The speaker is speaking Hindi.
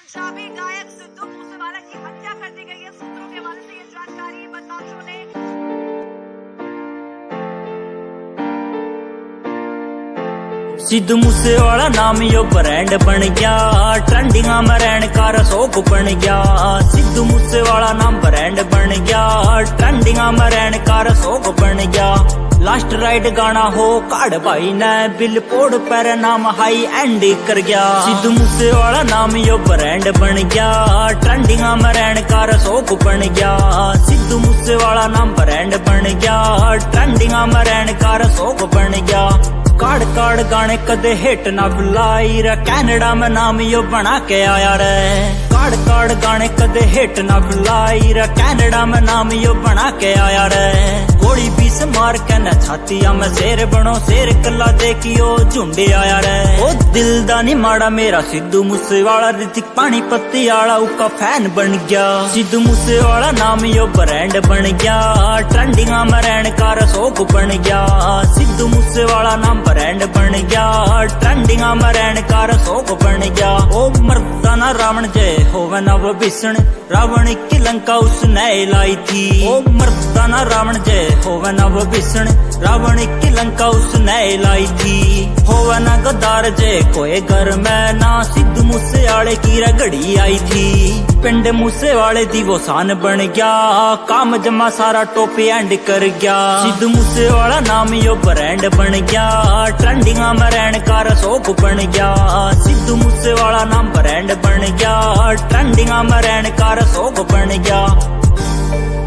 पंजाबी गायक सिद्धू मूसेवाला की हत्या कर दी गई है। सूत्रों के हवाले से ये जानकारी बदमाशों ने सिद्धू मूसेवाला नाम यो ब्रांड बन गया, ट्रेंडिंग में रहने का रसोक बन गया। सिद्धू मूसेवाला नाम ब्रांड बन गया, ट्रेंडिंग में रहने का रसोक बन गया। लास्ट राइड गाना हो काड़ भाई ने बिलबोर्ड पर नाम हाई एंड कर गया। सिद्धू मूसेवाला नाम यो ब्रांड बन गया, ट्रेंडिंग में रहने का रसोक बन गया। सिद्धू मूसेवाला नाम ब्रांड बन गया, ट्रेंडिंग में रहने का रसोक बन गया। काड़ काड़ गाने कदे हिट ना बुलाई रे, कनाडा में नाम यो बना के आया रे। काड़ काड़ गाने कदे हिट ना बुलाई रे, कनाडा में नाम यो बना के आया रे। गोली बीस मार के न छातिया में शेर बनो, शेर कला देखियो झुंडे आया रे। ओ दिल दा नी माड़ा मेरा सिद्धू मूसेवाला, ऋतिक पानीपती आला उसका फैन बन गया। सिद्धू मूसेवाला नाम यो ब्रांड बन गया, ट्रेंडिंग में रहने का रसोक बन गया। सिद्धू मूसेवाला नाम ब्रांड बन गया, ट्रेंडिंग में रहने का रसोक बन गया। ओ मर्दाना रावण जय होवे ना वो भीषण, रावण की लंका उसने लाई थी। ओ मर्दाना रावण जय होवे ना वो भीषण, रावण की लंका उसने लाई थी। होवे ना गद्दार जय कोई घर में ना, सिद्धू मूसेवाले की रगड़ी आई थी। पिंड मूसेवाले दी वो शान बन गया, काम जमा सारा टोपी एंड कर गया। सिद्धू मूसेवाला नाम यो ब्रांड बन गया, ट्रेंडिंग में रहने का रसोक बन गया। सिद्धू मूसेवाला नाम ब्रांड बन गया, ट्रेंडिंग में रहने का रसोक बन गया।